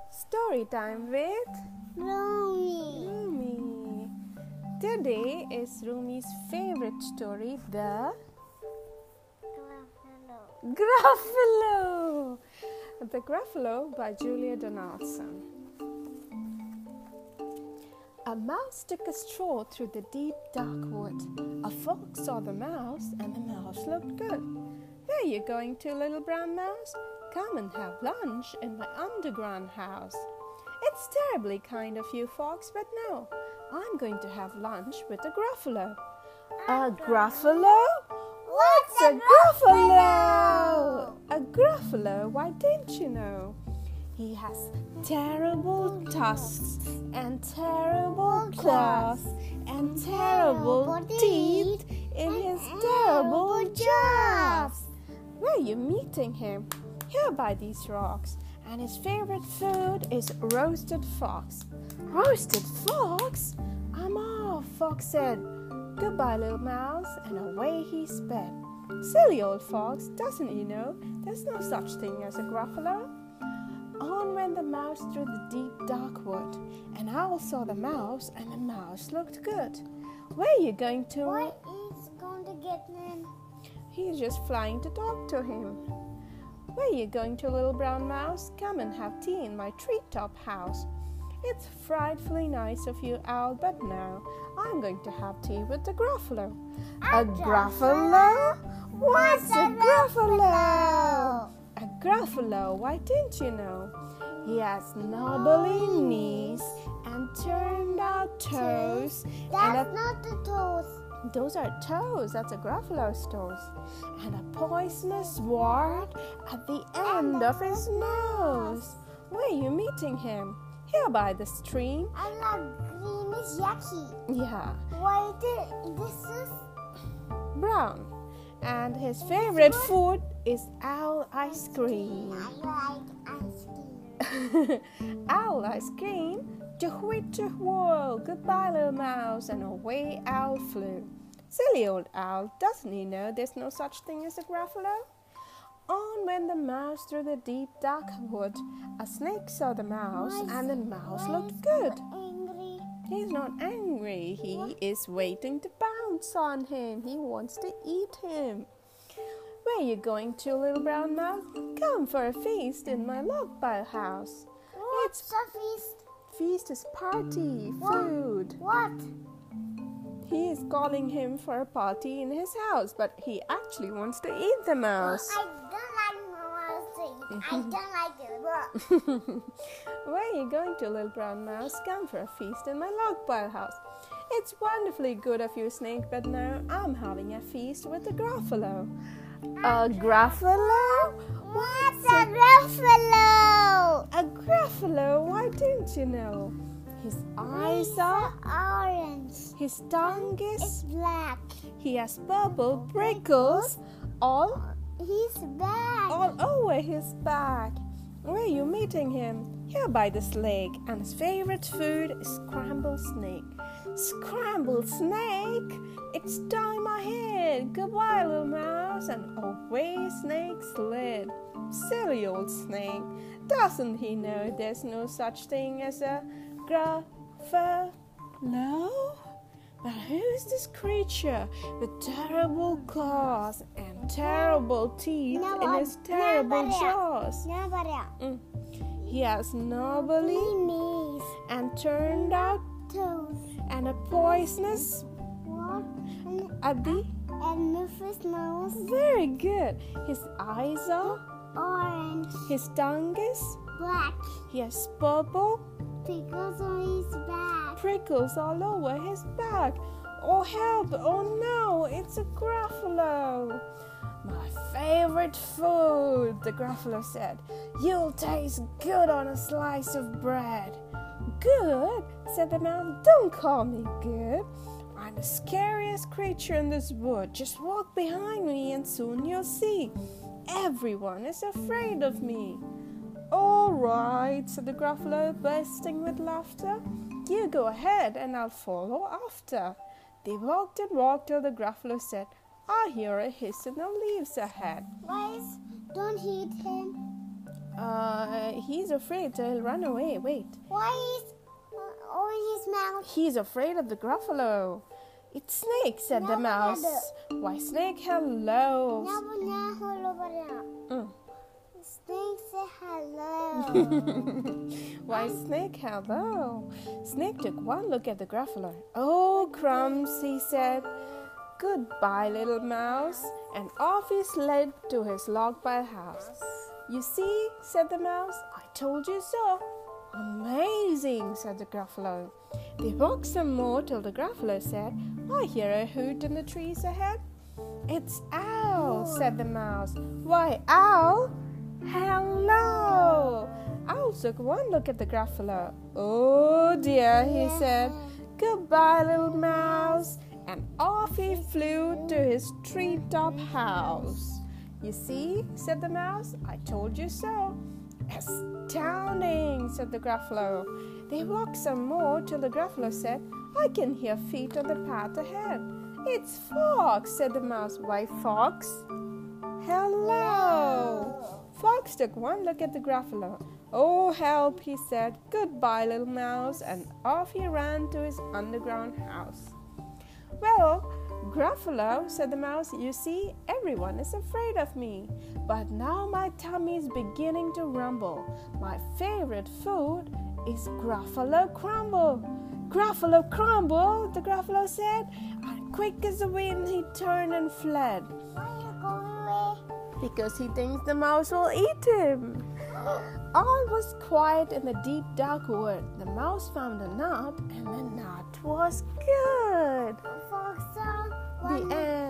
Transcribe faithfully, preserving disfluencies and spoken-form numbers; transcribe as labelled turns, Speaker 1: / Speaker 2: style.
Speaker 1: Story time with
Speaker 2: Rumi.
Speaker 1: Rumi. Today is Rumi's favorite story, the
Speaker 2: Gruffalo.
Speaker 1: Gruffalo. The Gruffalo by Julia Donaldson. A mouse took a stroll through the deep, dark wood. A fox saw the mouse, and the mouse looked good. Where are you going to, little brown mouse? Come and have lunch in my underground house. It's terribly kind of you, fox, but no, I'm going to have lunch with a Gruffalo. A Gruffalo?
Speaker 2: What's
Speaker 1: a Gruffalo? A Gruffalo, why didn't you know? He has terrible tusks and terrible claws and terrible teeth in his terrible jaws. Where are you meeting him? Here by these rocks. And his favorite food is roasted fox. Roasted fox? I'm off, Fox said. Goodbye, little mouse, and away he sped. Silly old fox, doesn't he know there's no such thing as a Gruffalo? On went the mouse through the deep dark wood. An owl saw the mouse, and the mouse looked good. Where are you going to?
Speaker 2: What is going to get him?
Speaker 1: He's just flying to talk to him. Where are you going to, little brown mouse? Come and have tea in my treetop house. It's frightfully nice of you, owl, but no, I'm going to have tea with the Gruffalo. A Gruffalo? What's a Gruffalo? A Gruffalo, why didn't you know? He has knobbly knees and turned out toes.
Speaker 2: That's
Speaker 1: and
Speaker 2: not the toes.
Speaker 1: a, those are toes, that's a Gruffalo's toes. And a poisonous wart at the end of his nose. Where are you meeting him? Here by the stream.
Speaker 2: And the green is yucky.
Speaker 1: Yeah,
Speaker 2: Why did this is
Speaker 1: brown. And his favorite food is owl ice cream.
Speaker 2: I like ice cream.
Speaker 1: Owl ice cream. Chahwit chahwol. Goodbye, little mouse. And away owl flew. Silly old owl, doesn't he know there's no such thing as a Gruffalo? On went the mouse through the deep dark wood. A snake saw the mouse,
Speaker 2: Why
Speaker 1: and the
Speaker 2: is-
Speaker 1: mouse
Speaker 2: why
Speaker 1: looked
Speaker 2: is
Speaker 1: good.
Speaker 2: he Angry.
Speaker 1: He's not angry. He is waiting to pounce on him. He wants to eat him. Where are you going to, little brown mouse? Come for a feast in my log pile house.
Speaker 2: What's a feast?
Speaker 1: Feast is party,
Speaker 2: What?
Speaker 1: food.
Speaker 2: What?
Speaker 1: He is calling him for a party in his house, but he actually wants to eat the mouse.
Speaker 2: I don't like mouse to eat. I don't like it.
Speaker 1: Where are you going to, little brown mouse? Come for a feast in my log pile house. It's wonderfully good of you, snake, but now I'm having a feast with a Gruffalo. A Gruffalo?
Speaker 2: What's a Gruffalo?
Speaker 1: A Gruffalo? Why didn't you know? His eyes are,
Speaker 2: orange.
Speaker 1: his tongue
Speaker 2: It's
Speaker 1: is,
Speaker 2: black.
Speaker 1: he has purple prickles all,
Speaker 2: He's back.
Speaker 1: all over his back. Where are you meeting him? Here by this lake, and his favorite food is scrambled snake. Scrambled snake? It's time my head. Goodbye, little mouse, and away snake slid. Silly old snake, doesn't he know there's no such thing as a Gruffalo? But who's this creature with terrible claws and terrible teeth
Speaker 2: No,
Speaker 1: in
Speaker 2: uh,
Speaker 1: his terrible
Speaker 2: nobody.
Speaker 1: jaws?
Speaker 2: Nobody.
Speaker 1: Mm. He has knobbly
Speaker 2: Knees.
Speaker 1: and turned out
Speaker 2: Toes.
Speaker 1: and a poisonous
Speaker 2: What? And,
Speaker 1: at the
Speaker 2: and Memphis nose.
Speaker 1: very good. His eyes are,
Speaker 2: Orange.
Speaker 1: his tongue is,
Speaker 2: Black.
Speaker 1: he has purple
Speaker 2: Pickles on his back.
Speaker 1: prickles all over his back. Oh help! Oh no! It's a Gruffalo! My favorite food, the Gruffalo said. You'll taste good on a slice of bread. Good, said the mouse. Don't call me good. I'm the scariest creature in this wood. Just walk behind me and soon you'll see. Everyone is afraid of me. All right, said the Gruffalo, bursting with laughter. You go ahead and I'll follow after. They walked and walked till the Gruffalo said, I hear a hiss in the leaves ahead.
Speaker 2: Guys, don't hit him.
Speaker 1: Uh, he's afraid, so he'll run away. Wait.
Speaker 2: Why is uh, over his mouth?
Speaker 1: He's afraid of the Gruffalo. It's Snake, said the mouse. Why, Snake, hello. Mm.
Speaker 2: Snake say hello.
Speaker 1: Why, Snake, hello. Snake took one look at the Gruffalo. Oh, crumbs, he said. Goodbye, little mouse. And off he slid to his log-pile house. You see, said the mouse, I told you so. Amazing, said the Gruffalo. They walked some more till the Gruffalo said, I hear a hoot in the trees ahead. It's Owl, said the mouse. Why, Owl? Hello! Owl took one look at the Gruffalo. Oh dear, he said. Goodbye, little mouse. And off he flew to his treetop house. You see, said the mouse, I told you so. Astounding, said the Gruffalo. They walked some more till the Gruffalo said, I can hear feet on the path ahead. It's Fox, said the mouse. Why, Fox? Hello. Fox took one look at the Gruffalo. Oh, help, he said. Goodbye, little mouse. And off he ran to his underground house. Well, Gruffalo, said the mouse, you see, everyone is afraid of me. But now my tummy's beginning to rumble. My favorite food is Gruffalo Crumble. Gruffalo Crumble, the Gruffalo said, and quick as the wind he turned and fled.
Speaker 2: Why are you going away?
Speaker 1: Because he thinks the mouse will eat him. All was quiet in the deep dark wood. The mouse found a nut, and the nut was good.
Speaker 2: Fox,
Speaker 1: The end.